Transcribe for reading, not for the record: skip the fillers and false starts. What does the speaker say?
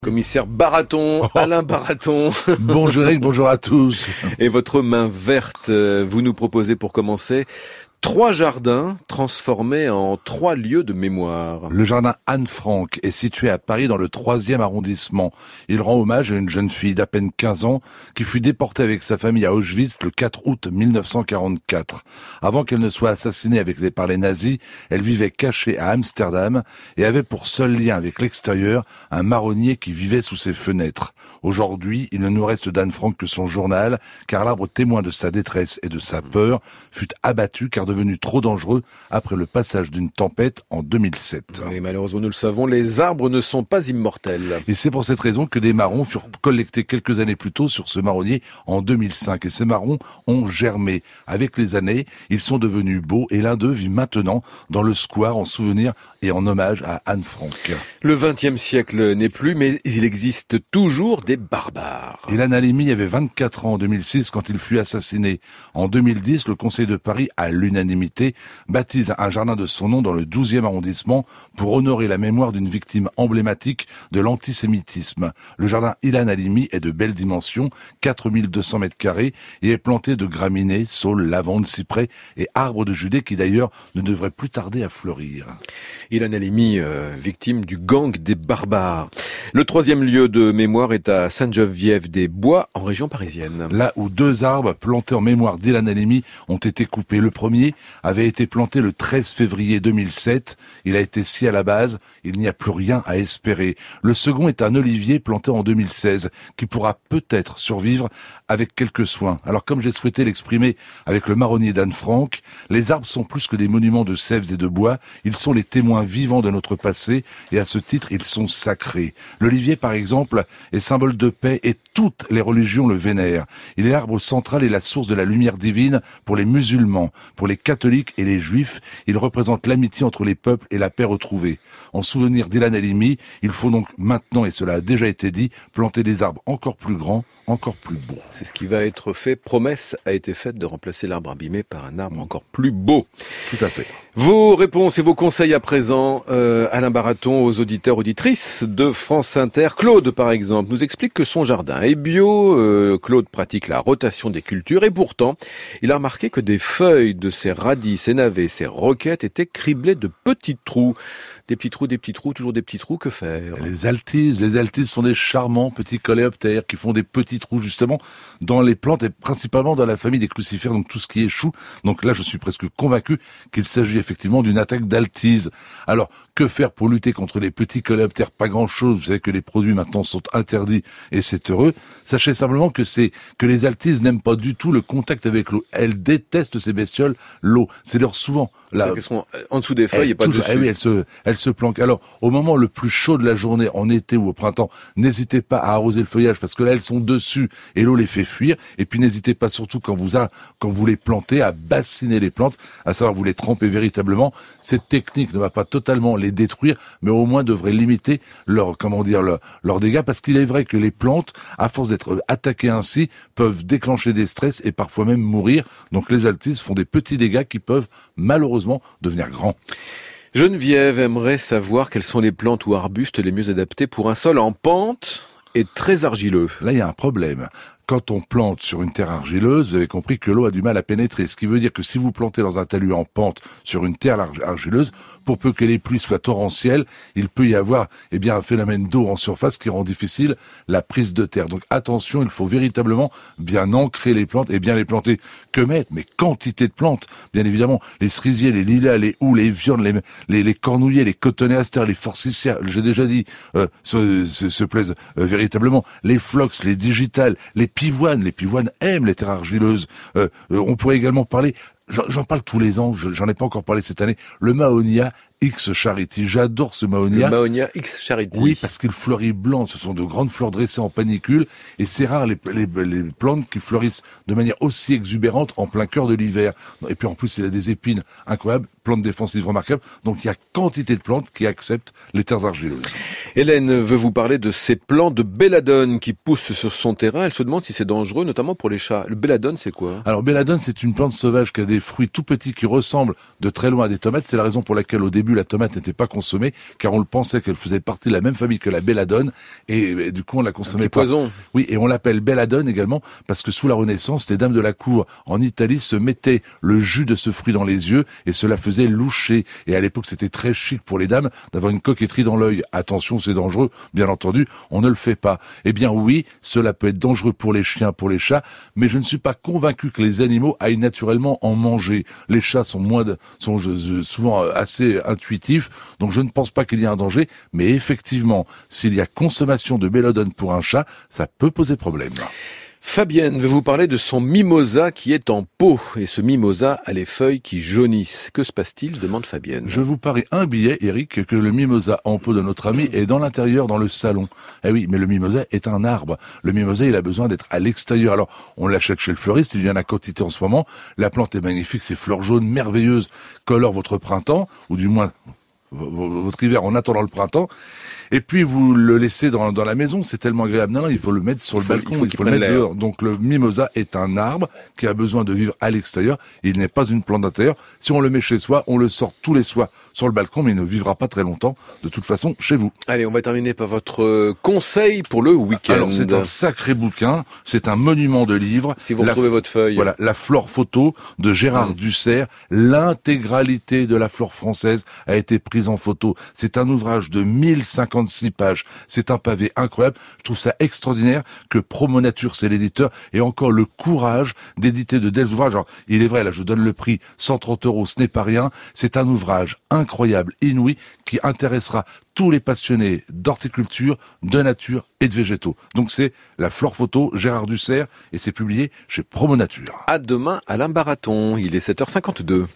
Commissaire Baraton, Alain Baraton. Bonjour Eric, bonjour à tous. Et votre main verte, vous nous proposez pour commencer 3 jardins transformés en 3 lieux de mémoire. Le jardin Anne Frank est situé à Paris dans le 3e arrondissement. Il rend hommage à une jeune fille d'à peine 15 ans qui fut déportée avec sa famille à Auschwitz le 4 août 1944. Avant qu'elle ne soit assassinée par les nazis, elle vivait cachée à Amsterdam et avait pour seul lien avec l'extérieur un marronnier qui vivait sous ses fenêtres. Aujourd'hui, il ne nous reste d'Anne Frank que son journal, car l'arbre témoin de sa détresse et de sa peur fut abattu car devenu trop dangereux après le passage d'une tempête en 2007. Et malheureusement, nous le savons, les arbres ne sont pas immortels. Et c'est pour cette raison que des marrons furent collectés quelques années plus tôt sur ce marronnier en 2005. Et ces marrons ont germé. Avec les années, ils sont devenus beaux et l'un d'eux vit maintenant dans le square en souvenir et en hommage à Anne Frank. Le XXe siècle n'est plus, mais il existe toujours des barbares. Ilan Halimi avait 24 ans en 2006 quand il fut assassiné. En 2010, le Conseil de Paris, à l'unanimité, baptise un jardin de son nom dans le 12e arrondissement pour honorer la mémoire d'une victime emblématique de l'antisémitisme. Le jardin Ilan Halimi est de belle dimension, 4200 mètres carrés, et est planté de graminées, saules, lavandes, cyprès et arbres de Judée qui d'ailleurs ne devraient plus tarder à fleurir. Ilan Halimi, victime du gang des barbares. Le 3e lieu de mémoire est à Sainte-Geneviève-des-Bois, en région parisienne. Là où 2 arbres plantés en mémoire d'Ilan Halimi ont été coupés. Le premier avait été planté le 13 février 2007. Il a été scié à la base. Il n'y a plus rien à espérer. Le second est un olivier planté en 2016 qui pourra peut-être survivre avec quelques soins. Alors comme j'ai souhaité l'exprimer avec le marronnier d'Anne Frank, les arbres sont plus que des monuments de sèves et de bois. Ils sont les témoins vivants de notre passé et à ce titre, ils sont sacrés. L'olivier, par exemple, est symbole de paix et toutes les religions le vénèrent. Il est l'arbre central et la source de la lumière divine pour les musulmans, pour les catholiques et les juifs. Il représente l'amitié entre les peuples et la paix retrouvée. En souvenir d'Ilan Halimi, il faut donc maintenant, et cela a déjà été dit, planter des arbres encore plus grands, encore plus beaux. C'est ce qui va être fait. Promesse a été faite de remplacer l'arbre abîmé par un arbre encore plus beau. Tout à fait. Vos réponses et vos conseils à présent, Alain Baraton, aux auditeurs, auditrices de France Inter. Claude, par exemple, nous explique que son jardin est bio. Claude pratique la rotation des cultures et pourtant, il a remarqué que des feuilles de ses radis, ses navets, ses roquettes étaient criblées de petits trous. Des petits trous, toujours des petits trous, que faire? Les altises sont des charmants petits coléoptères qui font des petits trous justement dans les plantes et principalement dans la famille des crucifères, donc tout ce qui est chou. Donc là, je suis presque convaincu qu'il s'agit effectivement d'une attaque d'altise. Alors, que faire pour lutter contre les petits coléoptères? Pas grand-chose. Vous savez que les produits maintenant sont interdits et c'est heureux. Sachez simplement que les altises n'aiment pas du tout le contact avec l'eau. Elles détestent ces bestioles l'eau. C'est leur souvent là. Qu'elles sont en dessous des feuilles et pas dessus. Oui, elles se planquent. Alors, au moment le plus chaud de la journée, en été ou au printemps, n'hésitez pas à arroser le feuillage parce que là, elles sont dessus et l'eau les fait fuir. Et puis, n'hésitez pas surtout quand vous les plantez à bassiner les plantes, à savoir vous les trempez véritablement. Cette technique ne va pas totalement les détruire, mais au moins devrait limiter leurs dégâts parce qu'il est vrai que les plantes, à force d'être attaquées ainsi, peuvent déclencher des stress et parfois même mourir. Donc, les altises font des petits dégâts qui peuvent malheureusement devenir grands. Geneviève aimerait savoir quelles sont les plantes ou arbustes les mieux adaptés pour un sol en pente et très argileux. Là, il y a un problème. Quand on plante sur une terre argileuse, vous avez compris que l'eau a du mal à pénétrer. Ce qui veut dire que si vous plantez dans un talus en pente sur une terre argileuse, pour peu que les pluies soient torrentielles, il peut y avoir un phénomène d'eau en surface qui rend difficile la prise de terre. Donc attention, il faut véritablement bien ancrer les plantes et bien les planter. Que mettre? Mais quantité de plantes. Bien évidemment, les cerisiers, les lilas, les houes, les viandes, les cornouillers, les cotonéastères, les forsythias, j'ai déjà dit, se plaisent véritablement. Les phlox, les digitales, les pivoines aiment les terres argileuses. On pourrait également parler, j'en parle tous les ans, j'en ai pas encore parlé cette année, le Mahonia X Charity. J'adore ce Mahonia. Le Mahonia X Charity. Oui, parce qu'il fleurit blanc. Ce sont de grandes fleurs dressées en panicule. Et c'est rare les plantes qui fleurissent de manière aussi exubérante en plein cœur de l'hiver. Et puis en plus, il a des épines incroyables, plantes défensives remarquables. Donc il y a quantité de plantes qui acceptent les terres argileuses. Hélène veut vous parler de ces plants de belladone qui poussent sur son terrain. Elle se demande si c'est dangereux, notamment pour les chats. Le belladone, c'est quoi? Alors belladone, c'est une plante sauvage qui a des fruits tout petits qui ressemblent de très loin à des tomates. C'est la raison pour laquelle au début début, la tomate n'était pas consommée, car on le pensait qu'elle faisait partie de la même famille que la belladone, et du coup on la consommait pas. Poison. Oui, et on l'appelle belladone également, parce que sous la Renaissance, les dames de la cour en Italie se mettaient le jus de ce fruit dans les yeux, et cela faisait loucher. Et à l'époque, c'était très chic pour les dames d'avoir une coquetterie dans l'œil. Attention, c'est dangereux, bien entendu, on ne le fait pas. Eh bien oui, cela peut être dangereux pour les chiens, pour les chats, mais je ne suis pas convaincu que les animaux aillent naturellement en manger. Les chats sont souvent assez intuitifs, donc je ne pense pas qu'il y ait un danger, mais effectivement, s'il y a consommation de belladone pour un chat, ça peut poser problème. Fabienne veut vous parler de son mimosa qui est en pot. Et ce mimosa a les feuilles qui jaunissent. Que se passe-t-il, demande Fabienne. Je vous parie un billet, Eric, que le mimosa en pot de notre ami est dans l'intérieur, dans le salon. Eh oui, mais le mimosa est un arbre. Le mimosa, il a besoin d'être à l'extérieur. Alors, on l'achète chez le fleuriste, il y en a quantité en ce moment. La plante est magnifique, ses fleurs jaunes merveilleuses colorent votre printemps, ou du moins votre hiver en attendant le printemps. Et puis vous le laissez dans la maison, c'est tellement agréable. Non, il faut le mettre sur le balcon, il faut le mettre dehors. Donc le mimosa est un arbre qui a besoin de vivre à l'extérieur. Il n'est pas une plante d'intérieur. Si on le met chez soi, on le sort tous les soirs sur le balcon, mais il ne vivra pas très longtemps, de toute façon, chez vous. Allez, on va terminer par votre conseil pour le week-end. Alors c'est un sacré bouquin, c'est un monument de livre. Si vous retrouvez votre feuille. Voilà, la flore photo de Gérard Dussert. L'intégralité de la flore française a été prise en photo. C'est un ouvrage de 1056 pages. C'est un pavé incroyable. Je trouve ça extraordinaire que Promo Nature, c'est l'éditeur, ait encore le courage d'éditer de tels ouvrages. Alors, il est vrai, là, je donne le prix, 130 €, ce n'est pas rien. C'est un ouvrage incroyable, inouï, qui intéressera tous les passionnés d'horticulture, de nature et de végétaux. Donc c'est la flore photo Gérard Dussert et c'est publié chez Promo Nature. À demain, Alain Baraton. Il est 7h52.